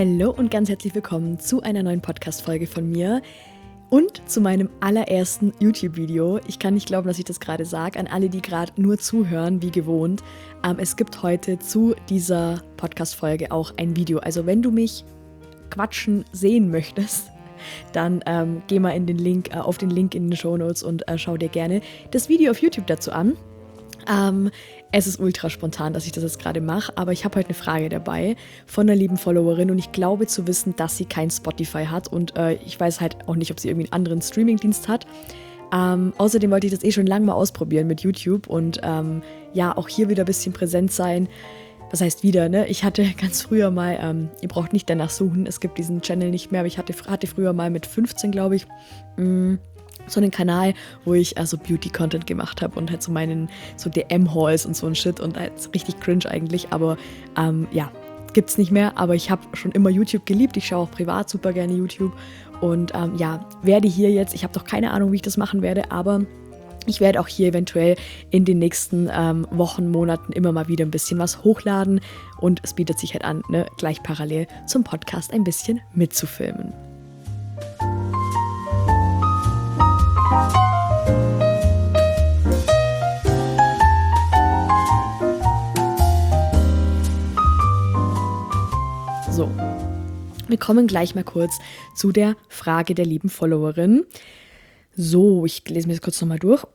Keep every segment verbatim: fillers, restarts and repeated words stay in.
Hallo und ganz herzlich willkommen zu einer neuen Podcast-Folge von mir und zu meinem allerersten YouTube-Video. Ich kann nicht glauben, dass ich das gerade sage, an alle, die gerade nur zuhören, wie gewohnt. Ähm, es gibt heute zu dieser Podcast-Folge auch ein Video. Also wenn du mich quatschen sehen möchtest, dann ähm, geh mal in den Link, äh, auf den Link in den Shownotes und äh, schau dir gerne das Video auf YouTube dazu an. Ähm, es ist ultra spontan, dass ich das jetzt gerade mache, aber ich habe heute eine Frage dabei von einer lieben Followerin und ich glaube zu wissen, dass sie kein Spotify hat und äh, ich weiß halt auch nicht, ob sie irgendwie einen anderen Streamingdienst hat. Ähm, außerdem wollte ich das eh schon lange mal ausprobieren mit YouTube und ähm, ja, auch hier wieder ein bisschen präsent sein. Was heißt wieder, ne? Ich hatte ganz früher mal, ähm, ihr braucht nicht danach suchen, es gibt diesen Channel nicht mehr, aber ich hatte, hatte früher mal mit fünfzehn, glaube ich, mh, so einen Kanal, wo ich also Beauty-Content gemacht habe und halt so meinen so D M-Hauls und so ein Shit und halt richtig cringe eigentlich, aber ähm, ja, gibt's nicht mehr, aber ich habe schon immer YouTube geliebt, ich schaue auch privat super gerne YouTube und ähm, ja, werde hier jetzt, ich habe doch keine Ahnung, wie ich das machen werde, aber ich werde auch hier eventuell in den nächsten ähm, Wochen, Monaten immer mal wieder ein bisschen was hochladen und es bietet sich halt an, ne, gleich parallel zum Podcast ein bisschen mitzufilmen. So, wir kommen gleich mal kurz zu der Frage der lieben Followerin. So, ich lese mir das kurz nochmal durch.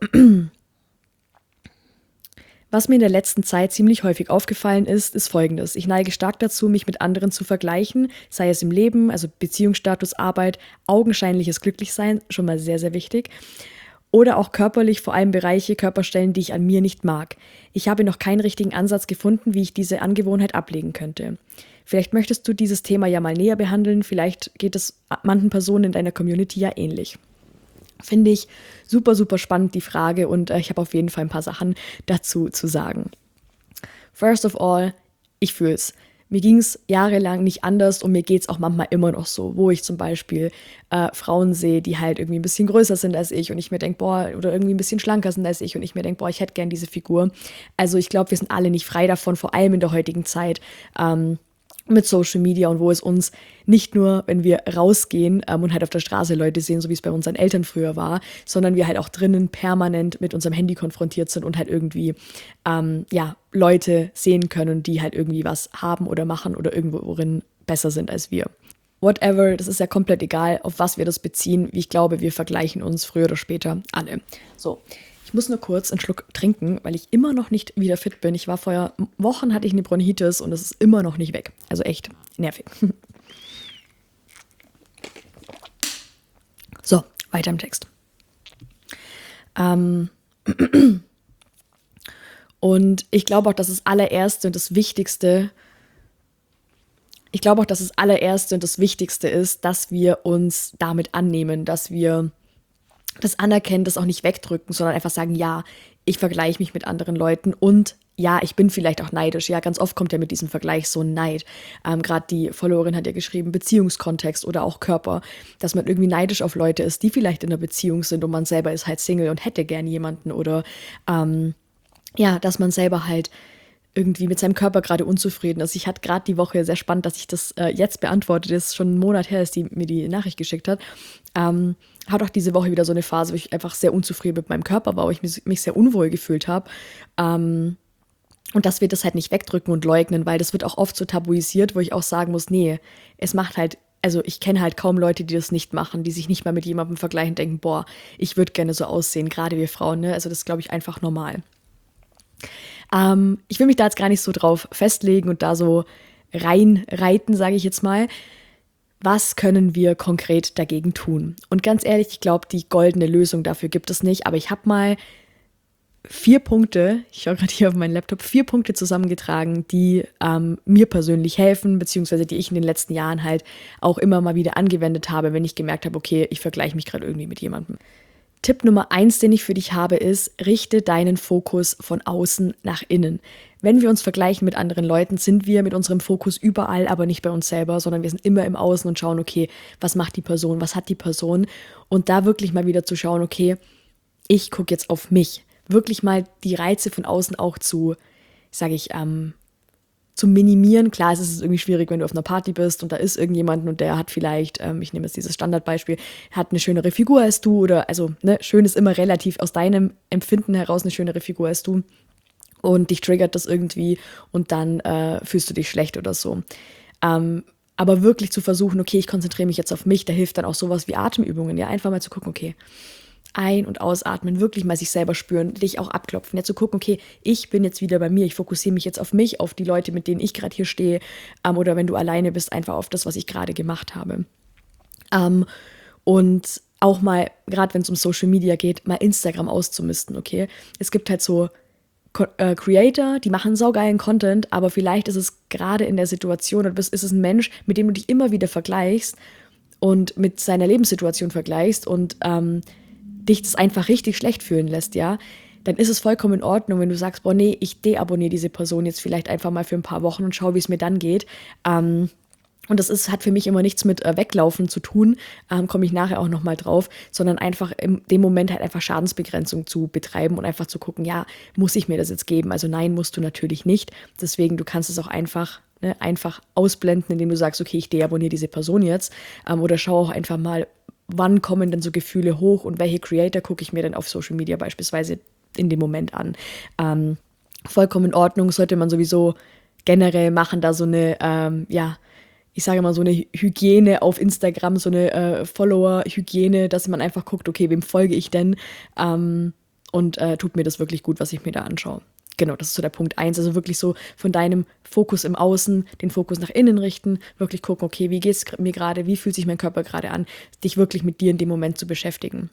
Was mir in der letzten Zeit ziemlich häufig aufgefallen ist, ist Folgendes. Ich neige stark dazu, mich mit anderen zu vergleichen, sei es im Leben, also Beziehungsstatus, Arbeit, augenscheinliches Glücklichsein, schon mal sehr, sehr wichtig. Oder auch körperlich, vor allem Bereiche, Körperstellen, die ich an mir nicht mag. Ich habe noch keinen richtigen Ansatz gefunden, wie ich diese Angewohnheit ablegen könnte. Vielleicht möchtest du dieses Thema ja mal näher behandeln, vielleicht geht es manchen Personen in deiner Community ja ähnlich. Finde ich super, super spannend, die Frage, und äh, ich habe auf jeden Fall ein paar Sachen dazu zu sagen. First of all, ich fühle es. Mir ging es jahrelang nicht anders und mir geht es auch manchmal immer noch so, wo ich zum Beispiel äh, Frauen sehe, die halt irgendwie ein bisschen größer sind als ich und ich mir denke, boah, oder irgendwie ein bisschen schlanker sind als ich und ich mir denke, boah, ich hätte gern diese Figur. Also ich glaube, wir sind alle nicht frei davon, vor allem in der heutigen Zeit, ähm, mit Social Media und wo es uns nicht nur, wenn wir rausgehen ähm, und halt auf der Straße Leute sehen, so wie es bei unseren Eltern früher war, sondern wir halt auch drinnen permanent mit unserem Handy konfrontiert sind und halt irgendwie ähm, ja, Leute sehen können, die halt irgendwie was haben oder machen oder irgendworin besser sind als wir. Whatever, das ist ja komplett egal, auf was wir das beziehen. Wie ich glaube, wir vergleichen uns früher oder später alle. So. Ich muss nur kurz einen Schluck trinken, weil ich immer noch nicht wieder fit bin. Ich war vor Wochen, hatte ich eine Bronchitis und es ist immer noch nicht weg. Also echt nervig. So, weiter im Text. Ähm und ich glaube auch, dass das allererste und das Wichtigste, ich glaube auch, dass das allererste und das Wichtigste ist, dass wir uns damit annehmen, dass wir das anerkennen, das auch nicht wegdrücken, sondern einfach sagen, ja, ich vergleiche mich mit anderen Leuten und ja, ich bin vielleicht auch neidisch. Ja, ganz oft kommt ja mit diesem Vergleich so ein Neid. Ähm, Gerade die Followerin hat ja geschrieben, Beziehungskontext oder auch Körper, dass man irgendwie neidisch auf Leute ist, die vielleicht in einer Beziehung sind und man selber ist halt Single und hätte gern jemanden oder ähm, ja, dass man selber halt irgendwie mit seinem Körper gerade unzufrieden ist. Ich hatte gerade die Woche, sehr spannend, dass ich das äh, jetzt beantwortet, das ist schon einen Monat her, dass die mir die Nachricht geschickt hat, ähm, hat auch diese Woche wieder so eine Phase, wo ich einfach sehr unzufrieden mit meinem Körper war, wo ich mich, mich sehr unwohl gefühlt habe. Ähm, und dass wir das halt nicht wegdrücken und leugnen, weil das wird auch oft so tabuisiert, wo ich auch sagen muss, nee, es macht halt, also ich kenne halt kaum Leute, die das nicht machen, die sich nicht mal mit jemandem vergleichen und denken, boah, ich würde gerne so aussehen, gerade wir Frauen, ne? Also das ist, glaube ich, einfach normal. Ähm, ich will mich da jetzt gar nicht so drauf festlegen und da so reinreiten, sage ich jetzt mal. Was können wir konkret dagegen tun? Und ganz ehrlich, ich glaube, die goldene Lösung dafür gibt es nicht, aber ich habe mal vier Punkte, ich schaue gerade hier auf meinen Laptop, vier Punkte zusammengetragen, die ähm, mir persönlich helfen, beziehungsweise die ich in den letzten Jahren halt auch immer mal wieder angewendet habe, wenn ich gemerkt habe, okay, ich vergleiche mich gerade irgendwie mit jemandem. Tipp Nummer eins, den ich für dich habe, ist, richte deinen Fokus von außen nach innen. Wenn wir uns vergleichen mit anderen Leuten, sind wir mit unserem Fokus überall, aber nicht bei uns selber, sondern wir sind immer im Außen und schauen, okay, was macht die Person, was hat die Person? Und da wirklich mal wieder zu schauen, okay, ich gucke jetzt auf mich. Wirklich mal die Reize von außen auch zu, sage ich, ähm, zu minimieren. Klar, es ist irgendwie schwierig, wenn du auf einer Party bist und da ist irgendjemand und der hat vielleicht, ähm, ich nehme jetzt dieses Standardbeispiel, hat eine schönere Figur als du oder, also, ne, schön ist immer relativ aus deinem Empfinden heraus eine schönere Figur als du und dich triggert das irgendwie und dann äh, fühlst du dich schlecht oder so. Ähm, aber wirklich zu versuchen, okay, ich konzentriere mich jetzt auf mich, da hilft dann auch sowas wie Atemübungen, ja, einfach mal zu gucken, okay, ein- und ausatmen, wirklich mal sich selber spüren, dich auch abklopfen, ja, zu gucken, okay, ich bin jetzt wieder bei mir, ich fokussiere mich jetzt auf mich, auf die Leute, mit denen ich gerade hier stehe, ähm, oder wenn du alleine bist, einfach auf das, was ich gerade gemacht habe. Ähm, und auch mal, gerade wenn es um Social Media geht, mal Instagram auszumisten, okay? Es gibt halt so Co- äh, Creator, die machen saugeilen Content, aber vielleicht ist es gerade in der Situation, oder bist, ist es ein Mensch, mit dem du dich immer wieder vergleichst und mit seiner Lebenssituation vergleichst und ähm, dich das einfach richtig schlecht fühlen lässt, ja, dann ist es vollkommen in Ordnung, wenn du sagst, boah, nee, ich deabonniere diese Person jetzt vielleicht einfach mal für ein paar Wochen und schau, wie es mir dann geht. Ähm, und das ist, hat für mich immer nichts mit äh, Weglaufen zu tun, ähm, komme ich nachher auch nochmal drauf, sondern einfach in dem Moment halt einfach Schadensbegrenzung zu betreiben und einfach zu gucken, ja, muss ich mir das jetzt geben? Also nein, musst du natürlich nicht. Deswegen, du kannst es auch einfach, ne, einfach ausblenden, indem du sagst, okay, ich deabonniere diese Person jetzt, ähm, oder schau auch einfach mal, wann kommen denn so Gefühle hoch und welche Creator gucke ich mir denn auf Social Media beispielsweise in dem Moment an. Ähm, vollkommen in Ordnung, sollte man sowieso generell machen, da so eine, ähm, ja, ich sage mal, so eine Hygiene auf Instagram, so eine äh, Follower-Hygiene, dass man einfach guckt, okay, wem folge ich denn? Ähm, und äh, tut mir das wirklich gut, was ich mir da anschaue. Genau, das ist so der Punkt eins. Also wirklich so von deinem Fokus im Außen, den Fokus nach innen richten, wirklich gucken, okay, wie geht es mir gerade, wie fühlt sich mein Körper gerade an, dich wirklich mit dir in dem Moment zu beschäftigen.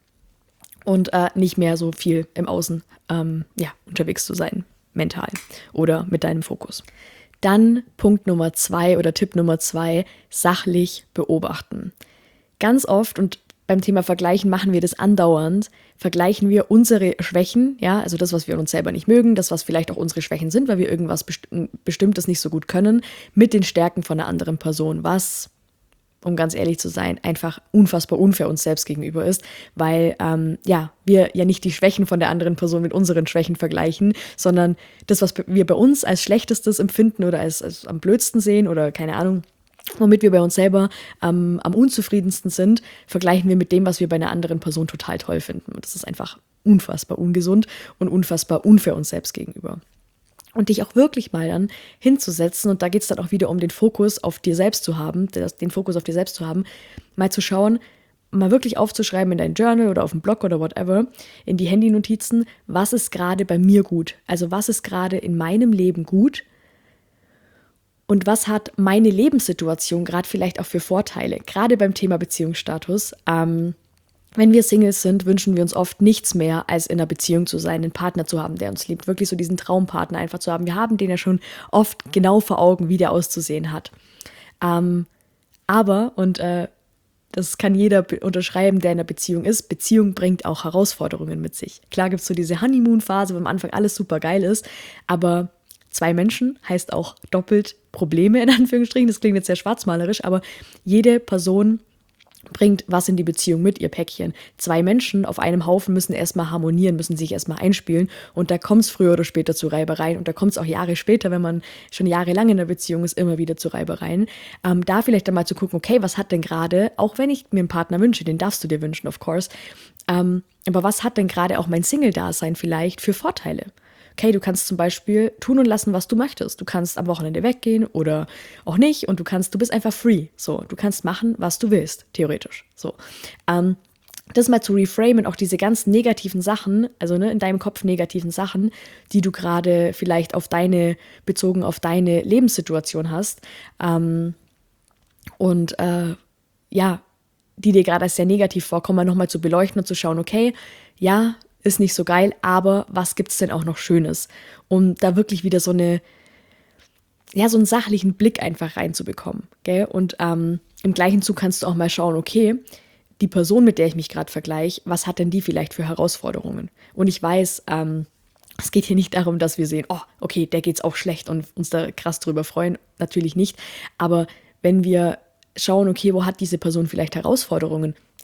Und äh, nicht mehr so viel im Außen ähm, ja, unterwegs zu sein, mental oder mit deinem Fokus. Dann Punkt Nummer zwei oder Tipp Nummer zwei, sachlich beobachten. Ganz oft, und beim Thema Vergleichen machen wir das andauernd, vergleichen wir unsere Schwächen, ja, also das, was wir an uns selber nicht mögen, das, was vielleicht auch unsere Schwächen sind, weil wir irgendwas Best- Bestimmtes nicht so gut können, mit den Stärken von einer anderen Person, was, um ganz ehrlich zu sein, einfach unfassbar unfair uns selbst gegenüber ist, weil ähm, ja, wir ja nicht die Schwächen von der anderen Person mit unseren Schwächen vergleichen, sondern das, was wir bei uns als Schlechtestes empfinden oder als, als am blödsten sehen oder keine Ahnung, womit wir bei uns selber ähm, am unzufriedensten sind, vergleichen wir mit dem, was wir bei einer anderen Person total toll finden. Und das ist einfach unfassbar ungesund und unfassbar unfair uns selbst gegenüber. Und dich auch wirklich mal dann hinzusetzen, und da geht es dann auch wieder um den Fokus auf dir selbst zu haben, den Fokus auf dir selbst zu haben, mal zu schauen, mal wirklich aufzuschreiben in dein Journal oder auf dem Blog oder whatever, in die Handynotizen, was ist gerade bei mir gut? Also was ist gerade in meinem Leben gut? Und was hat meine Lebenssituation gerade vielleicht auch für Vorteile? Gerade beim Thema Beziehungsstatus. Ähm, wenn wir Singles sind, wünschen wir uns oft nichts mehr, als in einer Beziehung zu sein, einen Partner zu haben, der uns liebt. Wirklich so diesen Traumpartner einfach zu haben. Wir haben den ja schon oft genau vor Augen, wie der auszusehen hat. Ähm, aber, und äh, das kann jeder be- unterschreiben, der in einer Beziehung ist, Beziehung bringt auch Herausforderungen mit sich. Klar gibt es so diese Honeymoon-Phase, wo am Anfang alles super geil ist, aber zwei Menschen heißt auch doppelt Probleme, in Anführungsstrichen. Das klingt jetzt sehr schwarzmalerisch, aber jede Person bringt was in die Beziehung mit, ihr Päckchen. Zwei Menschen auf einem Haufen müssen erstmal harmonieren, müssen sich erstmal einspielen, und da kommt es früher oder später zu Reibereien, und da kommt es auch Jahre später, wenn man schon jahrelang in der Beziehung ist, immer wieder zu Reibereien. Ähm, da vielleicht einmal zu gucken, okay, was hat denn gerade, auch wenn ich mir einen Partner wünsche, den darfst du dir wünschen, of course, ähm, aber was hat denn gerade auch mein Single-Dasein vielleicht für Vorteile? Okay, du kannst zum Beispiel tun und lassen, was du möchtest. Du kannst am Wochenende weggehen oder auch nicht, und du kannst, du bist einfach free. So, du kannst machen, was du willst, theoretisch. So, ähm, das mal zu reframen, auch diese ganzen negativen Sachen, also ne, in deinem Kopf negativen Sachen, die du gerade vielleicht auf deine, bezogen auf deine Lebenssituation hast, ähm, und äh, ja, die dir gerade als sehr negativ vorkommen, nochmal zu beleuchten und zu schauen, okay, ja, ist nicht so geil, aber was gibt's denn auch noch Schönes? Um da wirklich wieder so eine, ja, so einen sachlichen Blick einfach reinzubekommen, gell? Und ähm, im gleichen Zug kannst du auch mal schauen, okay, die Person, mit der ich mich gerade vergleiche, was hat denn die vielleicht für Herausforderungen? Und ich weiß, ähm, es geht hier nicht darum, dass wir sehen, oh, okay, der geht's auch schlecht und uns da krass drüber freuen, natürlich nicht. Aber wenn wir schauen, okay, wo hat diese Person vielleicht Herausforderungen?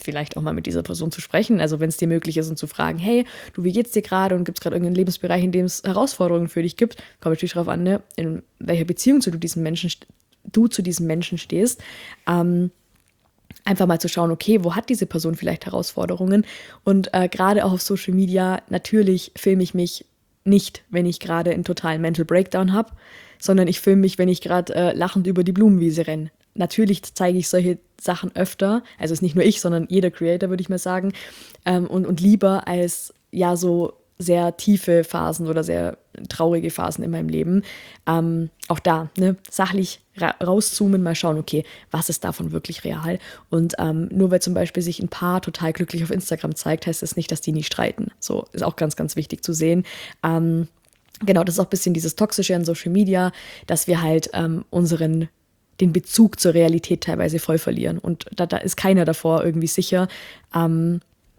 vielleicht auch mal mit dieser Person zu sprechen, also wenn es dir möglich ist und zu fragen, hey, du, wie geht's dir gerade und gibt es gerade irgendeinen Lebensbereich, in dem es Herausforderungen für dich gibt, kommt natürlich darauf an, ne, in welcher Beziehung zu du diesem Menschen, du zu diesem Menschen stehst, ähm, einfach mal zu schauen, okay, wo hat diese Person vielleicht Herausforderungen und äh, gerade auch auf Social Media, natürlich filme ich mich nicht, wenn ich gerade einen totalen Mental Breakdown habe, sondern ich filme mich, wenn ich gerade äh, lachend über die Blumenwiese renne. Natürlich zeige ich solche Sachen öfter, also es ist nicht nur ich, sondern jeder Creator, würde ich mal sagen, ähm, und, und lieber als ja so sehr tiefe Phasen oder sehr traurige Phasen in meinem Leben. Ähm, auch da, ne, sachlich ra- rauszoomen, mal schauen, okay, was ist davon wirklich real? Und ähm, nur weil zum Beispiel sich ein Paar total glücklich auf Instagram zeigt, heißt das nicht, dass die nie streiten. So, ist auch ganz, ganz wichtig zu sehen. Ähm, genau, das ist auch ein bisschen dieses Toxische an Social Media, dass wir halt ähm, unseren den Bezug zur Realität teilweise voll verlieren. Und da, da ist keiner davor irgendwie sicher. Ähm,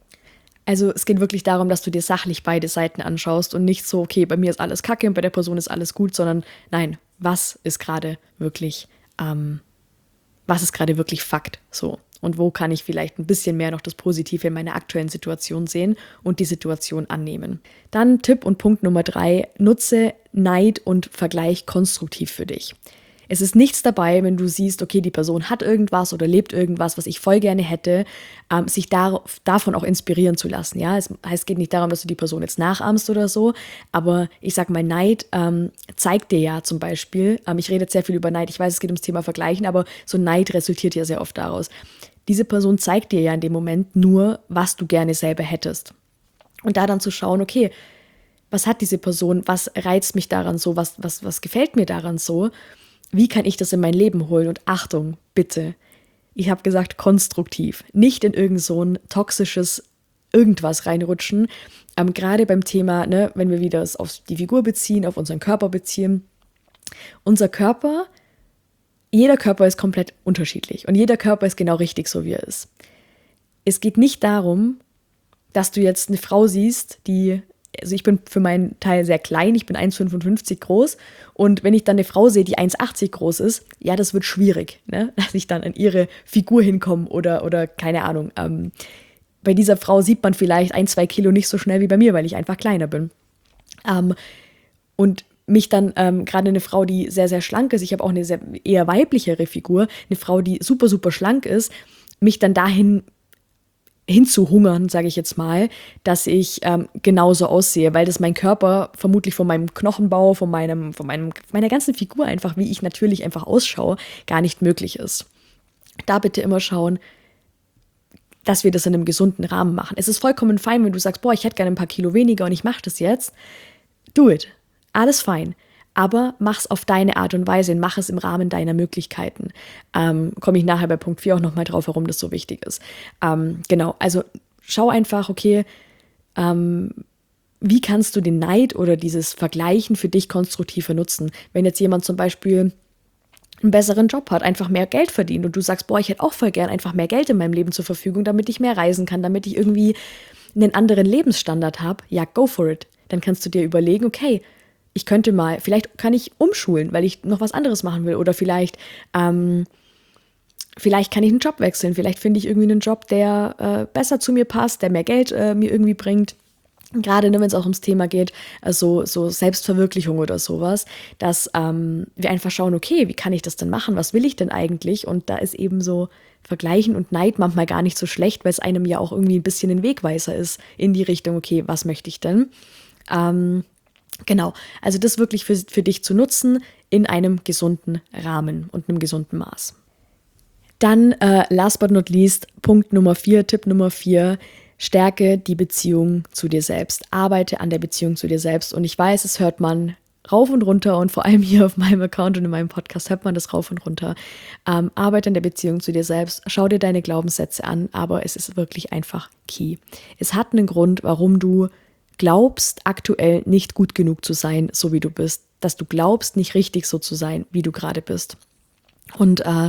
also es geht wirklich darum, dass du dir sachlich beide Seiten anschaust und nicht so, okay, bei mir ist alles Kacke und bei der Person ist alles gut, sondern nein, was ist gerade wirklich, ähm, was ist gerade wirklich Fakt, so. Und wo kann ich vielleicht ein bisschen mehr noch das Positive in meiner aktuellen Situation sehen und die Situation annehmen. Dann Tipp und Punkt Nummer drei, nutze Neid und Vergleich konstruktiv für dich. Es ist nichts dabei, wenn du siehst, okay, die Person hat irgendwas oder lebt irgendwas, was ich voll gerne hätte, ähm, sich dar- davon auch inspirieren zu lassen. Ja, es heißt, es geht nicht darum, dass du die Person jetzt nachahmst oder so, aber ich sag mal, Neid ähm, zeigt dir ja zum Beispiel, ähm, ich rede jetzt sehr viel über Neid, ich weiß, es geht ums Thema Vergleichen, aber so Neid resultiert ja sehr oft daraus. Diese Person zeigt dir ja in dem Moment nur, was du gerne selber hättest. Und da dann zu schauen, okay, was hat diese Person, was reizt mich daran so, was, was, was gefällt mir daran so, wie kann ich das in mein Leben holen? Und Achtung, bitte, ich habe gesagt konstruktiv, nicht in irgend so ein toxisches irgendwas reinrutschen. Ähm, gerade beim Thema, ne, wenn wir wieder es auf die Figur beziehen, auf unseren Körper beziehen, unser Körper, jeder Körper ist komplett unterschiedlich und jeder Körper ist genau richtig, so wie er ist. Es geht nicht darum, dass du jetzt eine Frau siehst, die, also ich bin für meinen Teil sehr klein, ich bin eins Komma fünfundfünfzig groß und wenn ich dann eine Frau sehe, die eins Komma achtzig groß ist, ja, das wird schwierig, ne? Dass ich dann an ihre Figur hinkomme oder, oder keine Ahnung. Ähm, bei dieser Frau sieht man vielleicht ein, zwei Kilo nicht so schnell wie bei mir, weil ich einfach kleiner bin. Ähm, und mich dann, ähm, gerade eine Frau, die sehr, sehr schlank ist, ich habe auch eine sehr, eher weiblichere Figur, eine Frau, die super, super schlank ist, mich dann dahin hinzuhungern, sage ich jetzt mal, dass ich ähm, genauso aussehe, weil das mein Körper vermutlich von meinem Knochenbau, von meinem, von meinem, meiner ganzen Figur einfach, wie ich natürlich einfach ausschaue, gar nicht möglich ist. Da bitte immer schauen, dass wir das in einem gesunden Rahmen machen. Es ist vollkommen fein, wenn du sagst, boah, ich hätte gerne ein paar Kilo weniger und ich mache das jetzt. Do it. Alles fein. Aber mach's auf deine Art und Weise und mach es im Rahmen deiner Möglichkeiten. Ähm, komme ich nachher bei Punkt vier auch nochmal drauf, warum das so wichtig ist. Ähm, genau, also schau einfach, okay, ähm, wie kannst du den Neid oder dieses Vergleichen für dich konstruktiver nutzen? Wenn jetzt jemand zum Beispiel einen besseren Job hat, einfach mehr Geld verdient und du sagst, boah, ich hätte auch voll gern einfach mehr Geld in meinem Leben zur Verfügung, damit ich mehr reisen kann, damit ich irgendwie einen anderen Lebensstandard habe, ja, go for it. Dann kannst du dir überlegen, okay, ich könnte mal, vielleicht kann ich umschulen, weil ich noch was anderes machen will. Oder vielleicht, ähm, vielleicht kann ich einen Job wechseln. Vielleicht finde ich irgendwie einen Job, der äh, besser zu mir passt, der mehr Geld äh, mir irgendwie bringt. Gerade ne, wenn es auch ums Thema geht, also so Selbstverwirklichung oder sowas, dass ähm, wir einfach schauen, okay, wie kann ich das denn machen? Was will ich denn eigentlich? Und da ist eben so Vergleichen und Neid manchmal gar nicht so schlecht, weil es einem ja auch irgendwie ein bisschen ein Wegweiser ist in die Richtung, okay, was möchte ich denn? Ähm, Genau, also das wirklich für, für dich zu nutzen in einem gesunden Rahmen und einem gesunden Maß. Dann, äh, last but not least, Punkt Nummer vier, Tipp Nummer vier, stärke die Beziehung zu dir selbst. Arbeite an der Beziehung zu dir selbst. Und ich weiß, es hört man rauf und runter und vor allem hier auf meinem Account und in meinem Podcast hört man das rauf und runter. Ähm, arbeite an der Beziehung zu dir selbst, schau dir deine Glaubenssätze an, aber es ist wirklich einfach key. Es hat einen Grund, warum du glaubst, aktuell nicht gut genug zu sein, so wie du bist. Dass du glaubst, nicht richtig so zu sein, wie du gerade bist. Und äh,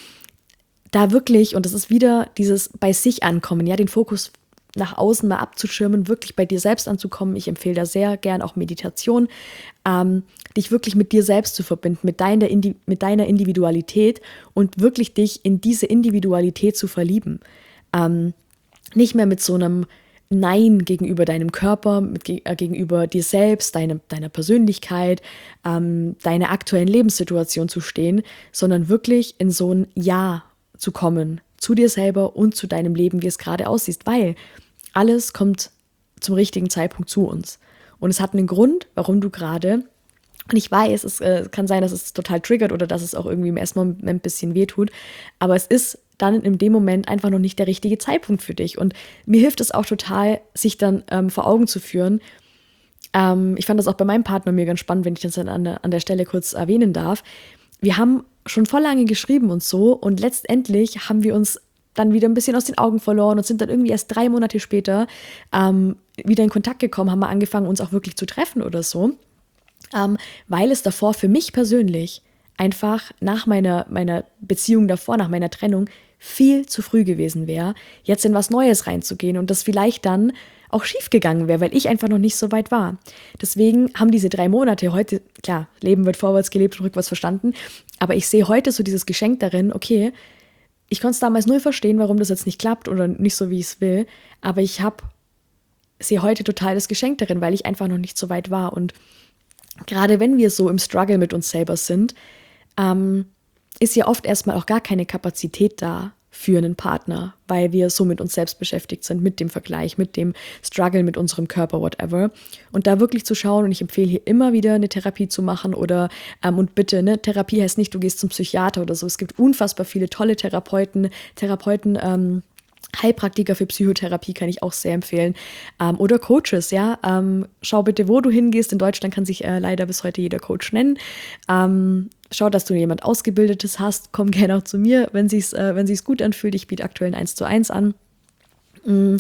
da wirklich, und das ist wieder dieses bei sich ankommen, ja, den Fokus nach außen mal abzuschirmen, wirklich bei dir selbst anzukommen. Ich empfehle da sehr gern auch Meditation, ähm, dich wirklich mit dir selbst zu verbinden, mit deiner, Indi- mit deiner Individualität und wirklich dich in diese Individualität zu verlieben. Ähm, nicht mehr mit so einem Nein gegenüber deinem Körper, mit, äh, gegenüber dir selbst, deine, deiner Persönlichkeit, ähm, deiner aktuellen Lebenssituation zu stehen, sondern wirklich in so ein Ja zu kommen, zu dir selber und zu deinem Leben, wie es gerade aussieht, weil alles kommt zum richtigen Zeitpunkt zu uns. Und es hat einen Grund, warum du gerade, und ich weiß, es äh, kann sein, dass es total triggert oder dass es auch irgendwie im ersten Moment ein bisschen wehtut, aber es ist dann in dem Moment einfach noch nicht der richtige Zeitpunkt für dich. Und mir hilft es auch total, sich dann ähm, vor Augen zu führen. Ähm, ich fand das auch bei meinem Partner mir ganz spannend, wenn ich das dann an der, an der Stelle kurz erwähnen darf. Wir haben schon voll lange geschrieben und so und letztendlich haben wir uns dann wieder ein bisschen aus den Augen verloren und sind dann irgendwie erst drei Monate später ähm, wieder in Kontakt gekommen, haben wir angefangen, uns auch wirklich zu treffen oder so, ähm, weil es davor für mich persönlich einfach nach meiner, meiner Beziehung davor, nach meiner Trennung, viel zu früh gewesen wäre, jetzt in was Neues reinzugehen und das vielleicht dann auch schief gegangen wäre, weil ich einfach noch nicht so weit war. Deswegen haben diese drei Monate heute, klar, Leben wird vorwärts gelebt und rückwärts verstanden, aber ich sehe heute so dieses Geschenk darin, okay, ich konnte es damals null verstehen, warum das jetzt nicht klappt oder nicht so, wie ich es will, aber ich habe sehe heute total das Geschenk darin, weil ich einfach noch nicht so weit war. Und gerade wenn wir so im Struggle mit uns selber sind, ähm, ist ja oft erstmal auch gar keine Kapazität da für einen Partner, weil wir so mit uns selbst beschäftigt sind, mit dem Vergleich, mit dem Struggle mit unserem Körper, whatever. Und da wirklich zu schauen, und ich empfehle hier immer wieder eine Therapie zu machen oder, ähm, und bitte, ne, Therapie heißt nicht, du gehst zum Psychiater oder so. Es gibt unfassbar viele tolle Therapeuten, Therapeuten, ähm, Heilpraktiker für Psychotherapie kann ich auch sehr empfehlen. Ähm, oder Coaches, ja. Ähm, schau bitte, wo du hingehst. In Deutschland kann sich äh, leider bis heute jeder Coach nennen. Ähm, schau, dass du jemand Ausgebildetes hast. Komm gerne auch zu mir, wenn sich's, äh, wenn sich's gut anfühlt. Ich biete aktuell ein eins zu eins an. Mhm.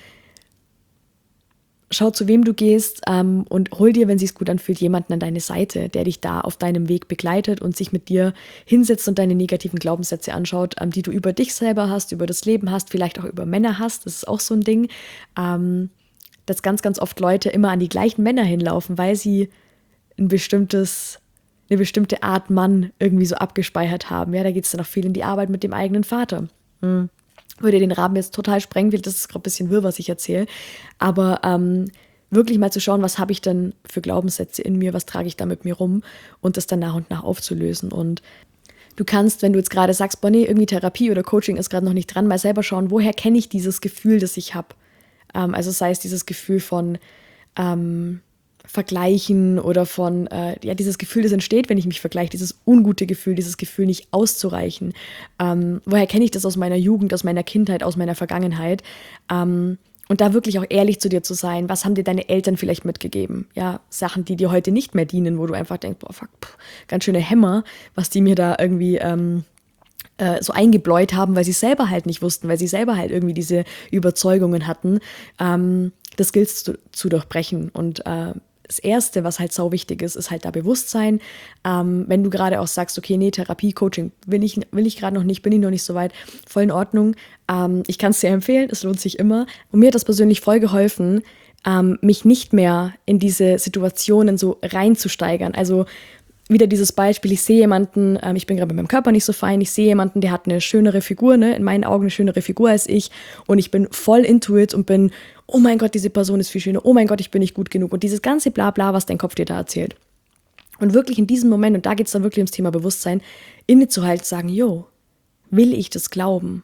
Schau, zu wem du gehst, ähm, und hol dir, wenn es sich gut anfühlt, jemanden an deine Seite, der dich da auf deinem Weg begleitet und sich mit dir hinsetzt und deine negativen Glaubenssätze anschaut, ähm, die du über dich selber hast, über das Leben hast, vielleicht auch über Männer hast. Das ist auch so ein Ding, ähm, dass ganz, ganz oft Leute immer an die gleichen Männer hinlaufen, weil sie ein bestimmtes, eine bestimmte Art Mann irgendwie so abgespeichert haben. Ja, da geht es dann auch viel in die Arbeit mit dem eigenen Vater. Hm. Würde den Rahmen jetzt total sprengen, das ist gerade ein bisschen wirr, was ich erzähle, aber ähm, wirklich mal zu schauen, was habe ich denn für Glaubenssätze in mir, was trage ich da mit mir rum und das dann nach und nach aufzulösen. Und du kannst, wenn du jetzt gerade sagst, boah, nee, irgendwie Therapie oder Coaching ist gerade noch nicht dran, mal selber schauen, woher kenne ich dieses Gefühl, das ich habe. Ähm, also sei es dieses Gefühl von ähm, Vergleichen oder von, äh, ja, dieses Gefühl, das entsteht, wenn ich mich vergleiche, dieses ungute Gefühl, dieses Gefühl, nicht auszureichen. Ähm, woher kenne ich das aus meiner Jugend, aus meiner Kindheit, aus meiner Vergangenheit? Ähm, und da wirklich auch ehrlich zu dir zu sein, was haben dir deine Eltern vielleicht mitgegeben? Ja, Sachen, die dir heute nicht mehr dienen, wo du einfach denkst, boah, fuck, pff, ganz schöne Hämmer, was die mir da irgendwie ähm, äh, so eingebläut haben, weil sie selber halt nicht wussten, weil sie selber halt irgendwie diese Überzeugungen hatten. Ähm, das gilt zu, zu durchbrechen und äh, das Erste, was halt sau wichtig ist, ist halt da Bewusstsein. Ähm, wenn du gerade auch sagst, okay, nee, Therapie, Coaching will ich, will ich gerade noch nicht, bin ich noch nicht so weit, voll in Ordnung. Ähm, ich kann es dir empfehlen, es lohnt sich immer. Und mir hat das persönlich voll geholfen, ähm, mich nicht mehr in diese Situationen so reinzusteigern. Also wieder dieses Beispiel, ich sehe jemanden, ähm, ich bin gerade mit meinem Körper nicht so fein, ich sehe jemanden, der hat eine schönere Figur, ne, in meinen Augen eine schönere Figur als ich und ich bin voll into it und bin, oh mein Gott, diese Person ist viel schöner, oh mein Gott, ich bin nicht gut genug und dieses ganze Blabla, was dein Kopf dir da erzählt. Und wirklich in diesem Moment, und da geht es dann wirklich ums Thema Bewusstsein, innezuhalten, sagen, yo, will ich das glauben?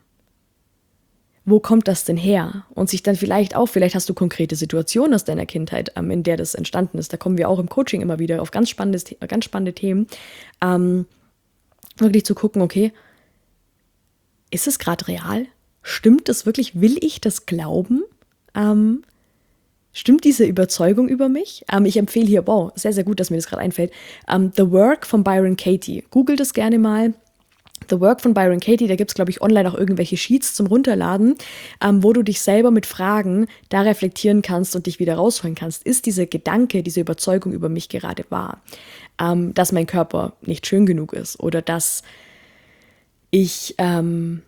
Wo kommt das denn her? Und sich dann vielleicht auch, vielleicht hast du konkrete Situationen aus deiner Kindheit, ähm, in der das entstanden ist. Da kommen wir auch im Coaching immer wieder auf ganz, spannendes, ganz spannende Themen. Ähm, wirklich zu gucken, okay, ist es gerade real? Stimmt das wirklich? Will ich das glauben? Ähm, stimmt diese Überzeugung über mich? Ähm, ich empfehle hier, wow, sehr, sehr gut, dass mir das gerade einfällt, ähm, The Work von Byron Katie. Google das gerne mal. The Work von Byron Katie, da gibt es, glaube ich, online auch irgendwelche Sheets zum Runterladen, ähm, wo du dich selber mit Fragen da reflektieren kannst und dich wieder rausholen kannst. Ist dieser Gedanke, diese Überzeugung über mich gerade wahr? Ähm, dass mein Körper nicht schön genug ist oder dass ich ähm,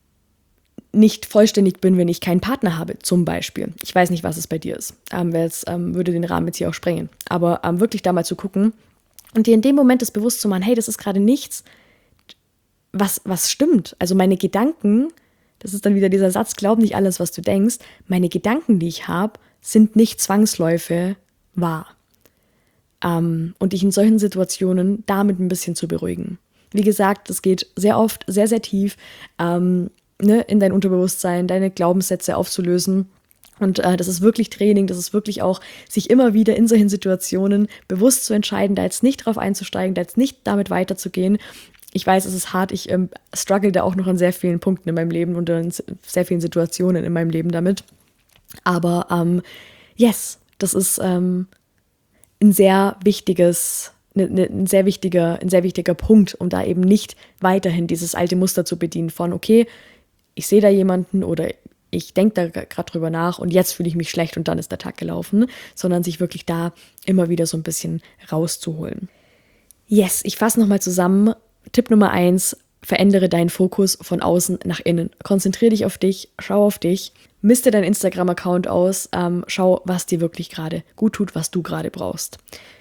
nicht vollständig bin, wenn ich keinen Partner habe, zum Beispiel. Ich weiß nicht, was es bei dir ist. Ähm, weil es ähm, würde den Rahmen jetzt hier auch sprengen. Aber ähm, wirklich da mal zu gucken und dir in dem Moment das bewusst zu machen, hey, das ist gerade nichts, Was, was stimmt. Also meine Gedanken das ist dann wieder dieser Satz, glaub nicht alles, was du denkst, meine Gedanken, die ich habe, sind nicht Zwangsläufe wahr. Ähm, und dich in solchen Situationen damit ein bisschen zu beruhigen. Wie gesagt, das geht sehr oft sehr, sehr tief, ähm, ne, in dein Unterbewusstsein, deine Glaubenssätze aufzulösen. Und äh, das ist wirklich Training, das ist wirklich auch, sich immer wieder in solchen Situationen bewusst zu entscheiden, da jetzt nicht drauf einzusteigen, da jetzt nicht damit weiterzugehen. Ich weiß, es ist hart, ich ähm, struggle da auch noch an sehr vielen Punkten in meinem Leben und in sehr vielen Situationen in meinem Leben damit. Aber ähm, yes, das ist ähm, ein sehr wichtiges, ne, ne, ein sehr wichtiger, ein sehr wichtiger Punkt, um da eben nicht weiterhin dieses alte Muster zu bedienen von, okay, ich sehe da jemanden oder ich denke da gerade drüber nach und jetzt fühle ich mich schlecht und dann ist der Tag gelaufen, sondern sich wirklich da immer wieder so ein bisschen rauszuholen. Yes, ich fasse nochmal zusammen. Tipp Nummer eins, verändere deinen Fokus von außen nach innen. Konzentriere dich auf dich, schau auf dich, miste deinen Instagram-Account aus, ähm, schau, was dir wirklich gerade gut tut, was du gerade brauchst.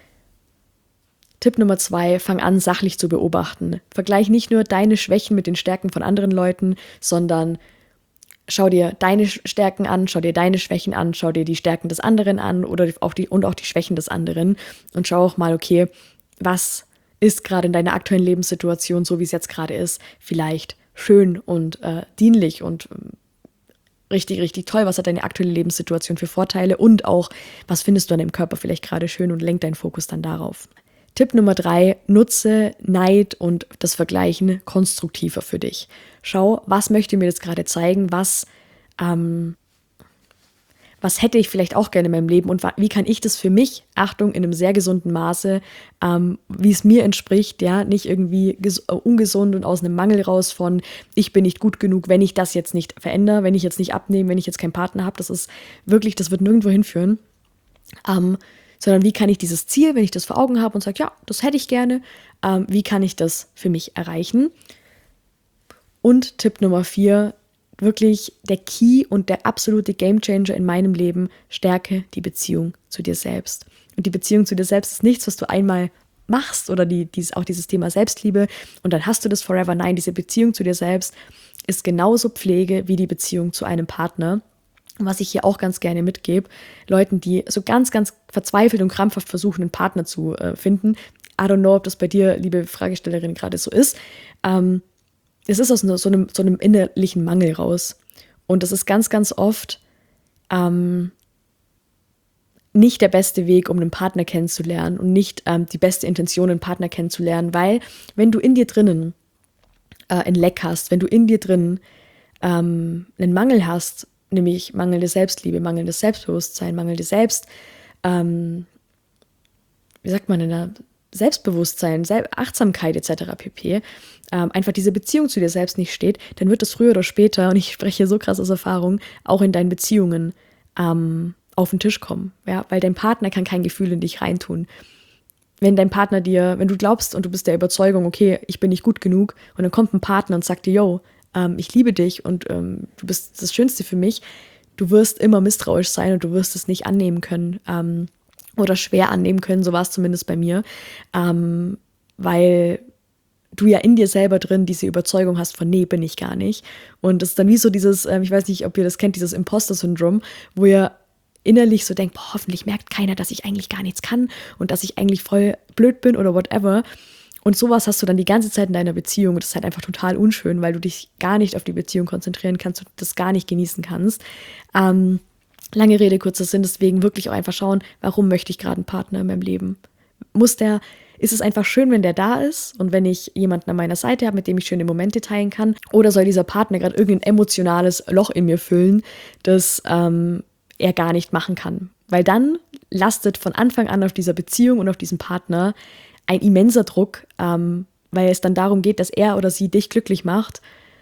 Tipp Nummer zwei, fang an, sachlich zu beobachten. Vergleich nicht nur deine Schwächen mit den Stärken von anderen Leuten, sondern schau dir deine Stärken an, schau dir deine Schwächen an, schau dir die Stärken des anderen an oder auch die, und auch die Schwächen des anderen und schau auch mal, okay, was ist gerade in deiner aktuellen Lebenssituation, so wie es jetzt gerade ist, vielleicht schön und äh, dienlich und äh, richtig, richtig toll. Was hat deine aktuelle Lebenssituation für Vorteile und auch, was findest du an deinem Körper vielleicht gerade schön und lenk deinen Fokus dann darauf. Tipp Nummer drei, nutze Neid und das Vergleichen konstruktiver für dich. Schau, was möchte mir das gerade zeigen, was, ähm, was hätte ich vielleicht auch gerne in meinem Leben und wie kann ich das für mich, Achtung, in einem sehr gesunden Maße, ähm, wie es mir entspricht, ja, nicht irgendwie ges- äh, ungesund und aus einem Mangel raus von, ich bin nicht gut genug, wenn ich das jetzt nicht verändere, wenn ich jetzt nicht abnehme, wenn ich jetzt keinen Partner habe, das ist wirklich, das wird nirgendwo hinführen, ähm, sondern wie kann ich dieses Ziel, wenn ich das vor Augen habe und sage, ja, das hätte ich gerne, ähm, wie kann ich das für mich erreichen? Und Tipp Nummer vier, wirklich der Key und der absolute Gamechanger in meinem Leben, stärke die Beziehung zu dir selbst. Und die Beziehung zu dir selbst ist nichts, was du einmal machst oder die, dieses, auch dieses Thema Selbstliebe und dann hast du das forever. Nein, diese Beziehung zu dir selbst ist genauso Pflege wie die Beziehung zu einem Partner. Was ich hier auch ganz gerne mitgebe, Leuten, die so ganz, ganz verzweifelt und krampfhaft versuchen, einen Partner zu äh, finden. I don't know, ob das bei dir, liebe Fragestellerin, gerade so ist. Ähm, es ist aus so einem, so einem innerlichen Mangel raus. Und das ist ganz, ganz oft ähm, nicht der beste Weg, um einen Partner kennenzulernen und nicht ähm, die beste Intention, einen Partner kennenzulernen, weil wenn du in dir drinnen äh, ein Leck hast, wenn du in dir drinnen ähm, einen Mangel hast, nämlich mangelnde Selbstliebe, mangelndes Selbstbewusstsein, mangelndes Selbst, ähm, wie sagt man denn da, Selbstbewusstsein, Sel- Achtsamkeit et cetera pp., ähm, einfach diese Beziehung zu dir selbst nicht steht, dann wird es früher oder später, und ich spreche hier so krass aus Erfahrung, auch in deinen Beziehungen ähm, auf den Tisch kommen. Ja? Weil dein Partner kann kein Gefühl in dich reintun. Wenn dein Partner dir, wenn du glaubst und du bist der Überzeugung, okay, ich bin nicht gut genug, und dann kommt ein Partner und sagt dir, yo, ähm, ich liebe dich und ähm, du bist das Schönste für mich, du wirst immer misstrauisch sein und du wirst es nicht annehmen können ähm, oder schwer annehmen können, so war es zumindest bei mir, ähm, weil du ja in dir selber drin diese Überzeugung hast von, nee, bin ich gar nicht. Und das ist dann wie so dieses, ähm, ich weiß nicht, ob ihr das kennt, dieses Imposter-Syndrom, wo ihr innerlich so denkt, boah, hoffentlich merkt keiner, dass ich eigentlich gar nichts kann und dass ich eigentlich voll blöd bin oder whatever. Und sowas hast du dann die ganze Zeit in deiner Beziehung und das ist halt einfach total unschön, weil du dich gar nicht auf die Beziehung konzentrieren kannst und das gar nicht genießen kannst. Ähm, lange Rede, kurzer Sinn, deswegen wirklich auch einfach schauen, warum möchte ich gerade einen Partner in meinem Leben? Muss der, ist es einfach schön, wenn der da ist und wenn ich jemanden an meiner Seite habe, mit dem ich schöne Momente teilen kann? Oder soll dieser Partner gerade irgendein emotionales Loch in mir füllen, das ähm, er gar nicht machen kann? Weil dann lastet von Anfang an auf dieser Beziehung und auf diesem Partner ein immenser Druck, ähm, weil es dann darum geht, dass er oder sie dich glücklich macht,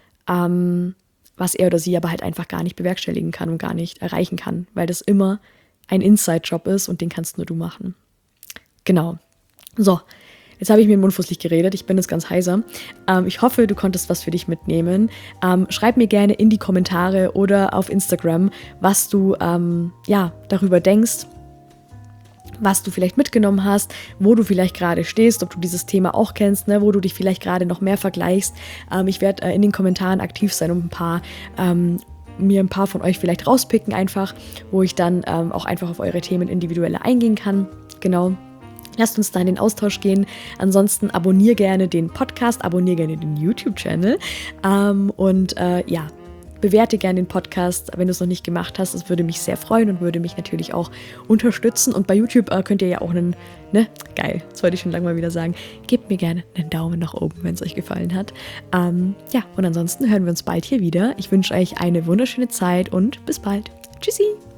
ähm, was er oder sie aber halt einfach gar nicht bewerkstelligen kann und gar nicht erreichen kann, weil das immer ein Inside-Job ist und den kannst nur du machen. Genau. So, jetzt habe ich mir in den Mund fußlich geredet, ich bin jetzt ganz heiser. Ähm, ich hoffe, du konntest was für dich mitnehmen. Ähm, schreib mir gerne in die Kommentare oder auf Instagram, was du ähm, ja, darüber denkst, was du vielleicht mitgenommen hast, wo du vielleicht gerade stehst, ob du dieses Thema auch kennst, ne, wo du dich vielleicht gerade noch mehr vergleichst. Ähm, ich werde äh, in den Kommentaren aktiv sein, um ein paar ähm, mir ein paar von euch vielleicht rauspicken einfach, wo ich dann ähm, auch einfach auf eure Themen individueller eingehen kann. Genau. Lasst uns da in den Austausch gehen. Ansonsten abonniere gerne den Podcast, abonniere gerne den YouTube-Channel ähm, und äh, ja, bewerte gerne den Podcast, wenn du es noch nicht gemacht hast. Das würde mich sehr freuen und würde mich natürlich auch unterstützen. Und bei YouTube äh, könnt ihr ja auch einen, ne, geil, das wollte ich schon lange mal wieder sagen, gebt mir gerne einen Daumen nach oben, wenn es euch gefallen hat. Ähm, ja, und ansonsten hören wir uns bald hier wieder. Ich wünsche euch eine wunderschöne Zeit und bis bald. Tschüssi!